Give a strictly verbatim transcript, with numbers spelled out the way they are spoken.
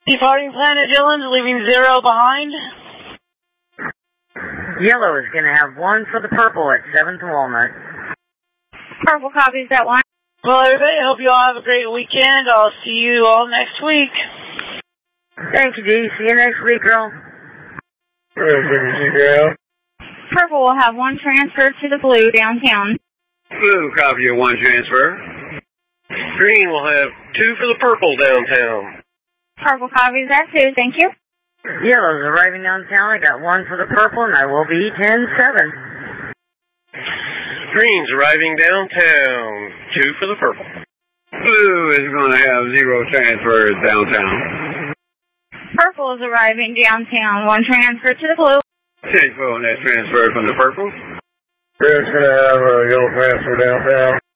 Departing Planet Dillon's, leaving zero behind. Yellow is going to have one for the purple at seventh Walnut. Purple copies that one. Well, everybody, I hope you all have a great weekend. I'll see you all next week. Thank you, Dee. See you next week, girl. Purple will have one transfer to the blue downtown. Blue copy of one transfer. Green will have two for the purple downtown. Purple copies that two, thank you. Yellow's arriving downtown. I got one for the purple, and I will be ten seven. Green's arriving downtown. Two for the purple. Blue is going to have zero transfers downtown. Purple is arriving downtown. One transfer to the blue. Ten for that transfer from the purple. Red's going to have a yellow transfer downtown.